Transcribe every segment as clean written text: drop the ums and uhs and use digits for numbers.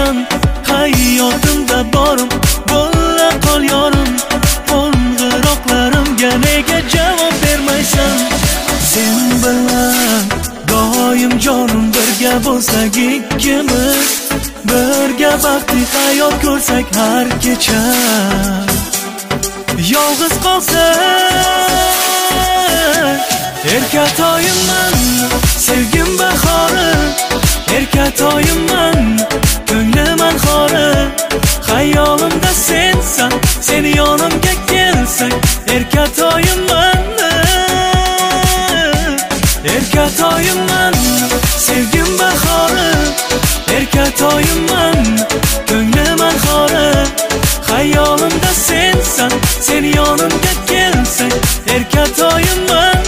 bermaysan, hayotimda borim bo'la qol yorim. Qo'ng'iroqlarimga nega javob bermaysan? Sen bilan doim jonim birga bo'lsak ikkimiz, birga baxtli hayot ko'rsak har kecha. Yolg'iz qolsak erkatoyimman, sevgim bahori, erkatoyimman, ko'nglim xori. Hayolimda sensan, seni yonimga kelsak erkatoyimman, erkatoyimman, sevgim bahori, erkatoyimman, ko'nglim xori. Hayolimda sensan, seni yonimga kelsak erkatoyimman.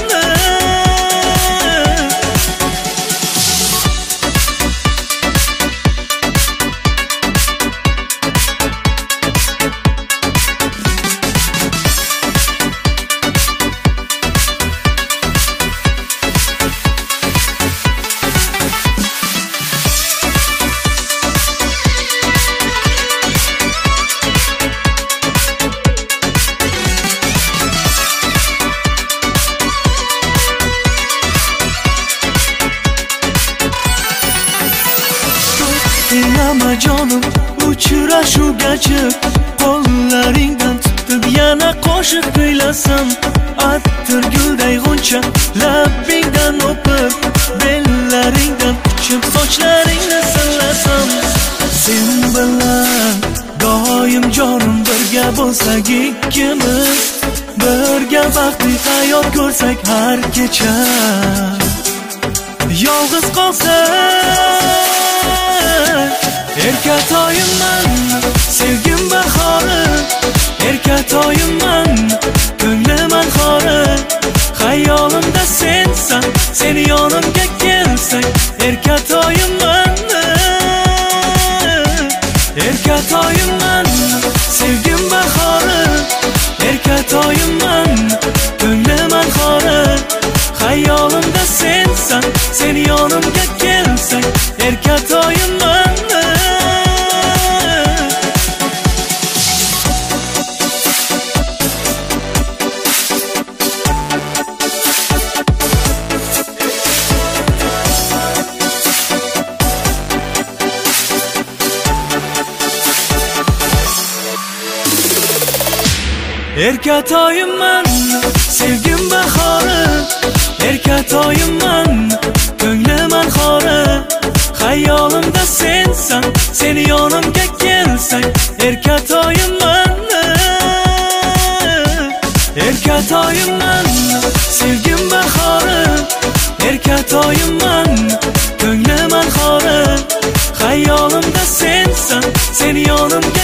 Inama jonim, uchrashuvga chiq, qo'llaringdan tutib yana qo'shiq kuylasam. Attir gulday g'uncha, labbingdan o'pib, bellaringdan quchib, sochlaringni sillasam. Sen bilan doim jonim birga bo'lsak ikkimiz, birga baxtli hayot ko'rsak har kecha. Yolg'iz qolsak erkatoyimman, sevgim bahori, erkatoyimman, ko'nglim xori. Hayolimda sensan, seni yonimga kelsak erkatoyimman, erkatoyimman, sevgim bahori, erkatoyimman, ko'nglim xori. Hayolimda sensan, seni yonimga kelsak erkatoyimman. Erkatoyimman, sevgim bahori, erkatoyimman, ko'nglim xori. Hayolimda sensan, seni yonimga kelsak erkatoyimman, erkatoyimman, sevgim bahori, erkatoyimman, ko'nglim xori. Hayolimda sensan, seni yonimga